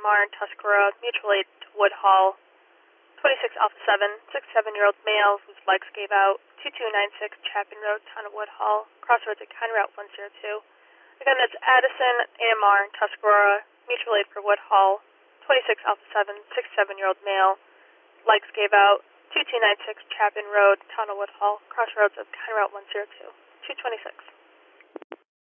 AMR in Tuscarora, mutual aid to Woodhall, 26 Alpha 7, 7-year-old male whose legs gave out, 2296 Chapin Road, Town of Woodhall, crossroads at County Route 102. Again, that's Addison, AMR in Tuscarora, mutual aid for Woodhall, 26 Alpha 7, 7-year-old male, legs gave out, 2296 Chapin Road, Town of Woodhall, crossroads of County Route 102, 226.